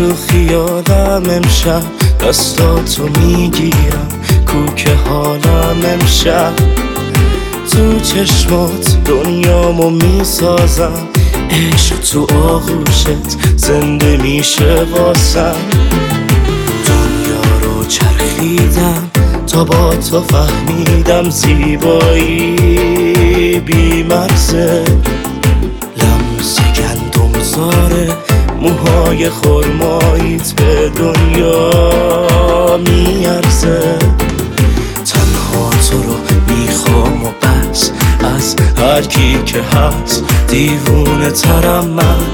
تو خیالم امشب دستاتو میگیرم، کوک حالم امشب تو چشمات دنیامو میسازم، عشق تو آغوشت زنده میشه واسم. دنیا رو چرخیدم تا با تو فهمیدم زیبایی بی مرزه، لمس گندمزاره موهای خرماییت به دنیا میارزه. تنها تو رو میخوام و بس، از هر کی که هست دیوونه ترم من.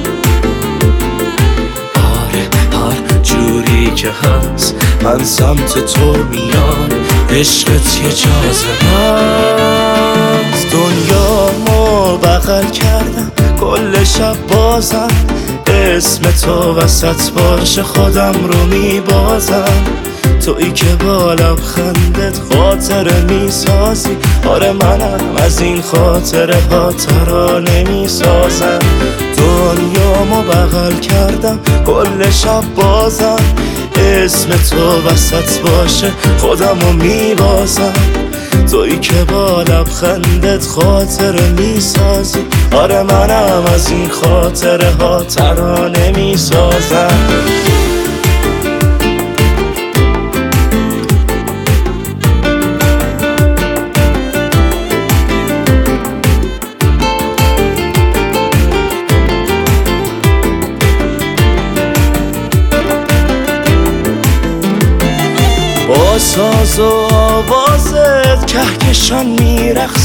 آره هر جوری که هست من سمت تو میام، عشقت یه جاذبه است. دنیامو بغل کردم کل شب بازم، اسم تو وسط باشه خودم رو میبازم. تویی که با لبخندت خاطره میسازی، آره منم از این خاطره ها ترانه میسازم. دنیامو بغل کردم کل شب بازم، اسم تو وسط باشه خودم رو میبازم. تویی که با لبخندت خاطره میسازی، آره منم از این خاطره ها ترانه میسازم. با ساز و آوازت کهکشان میرقصم،